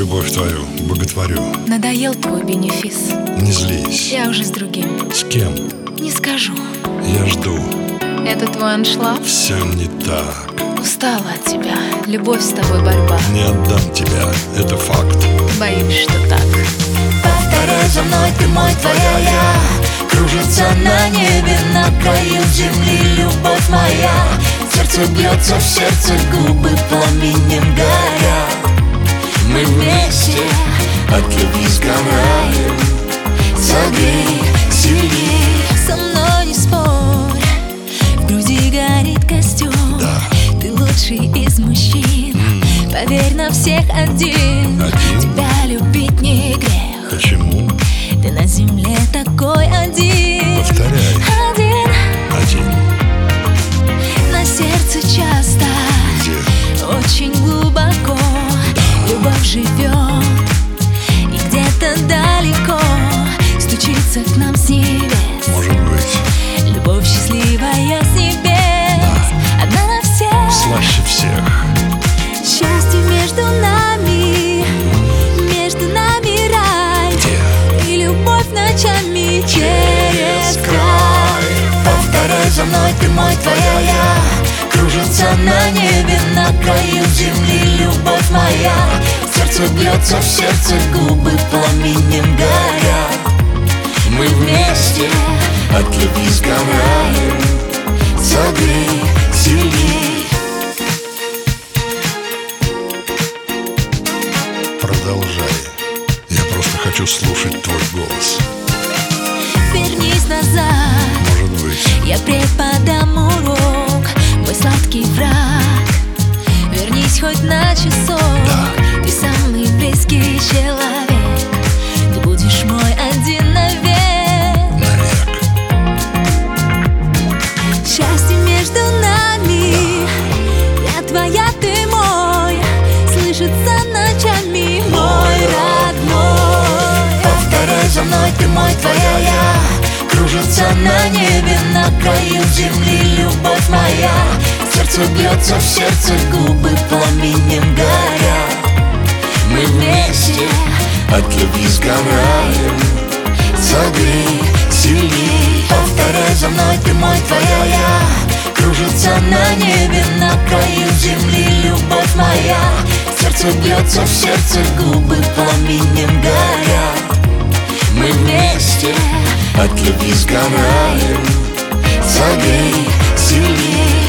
любовь твою боготворю. Надоел твой бенефис. Не злись. Я уже с другим. С кем? Не скажу. Я жду. Это твой аншлаг? Все не так. Устала от тебя. Любовь с тобой борьба. Не отдам тебя, это факт. Боюсь, что так. Повторяй за мной, ты мой, твоя я. Кружится на небе, на краю земли любовь моя. Сердце бьется в сердце, губы пламенем горят. Мы вместе от любви сгораем. Согрей сильней. Со мной не спорь, в груди горит костер. Да. Ты лучший из мужчин, поверь, на всех один. Тебя любить не грех. Почему? Ты на земле такой один. Повторяй. Один. На сердце часто, Где? очень глубоко любовь живет. И где-то далеко стучится к нам с небес. Может быть. Любовь счастливая с небес, одна на всех. Слаще всех. Счастье между нами рай. Где? И любовь ночами через край. Повторяй за мной, ты мой, твоя я. Кружится на небе, на краю земли любовь моя. Сердце бьется в сердце, губы пламенем горят. Мы вместе от любви сгораем. Согрей сильней. Продолжай. Я просто хочу слушать твой голос. Вернись назад, Может быть. я преподам урок, мой сладкий враг. Вернись хоть на часок, ты самый близкий человек. Ты будешь мой один навек. Навек. Счастье между нами, я твоя, ты мой. Слышится ночами мой родной. Повторяй за мной, ты мой, твоя я. Кружится на небе, на краю земли любовь моя. Сердце бьется в сердце, губы пламенем горят. Мы вместе от любви сгораем. Согрей сильней. Повторяй за мной, ты мой, твоя я. Кружится на небе, на краю земли любовь моя. Сердце бьется в сердце, губы пламенем горят. Мы вместе от любви сгораем. Согрей сильней.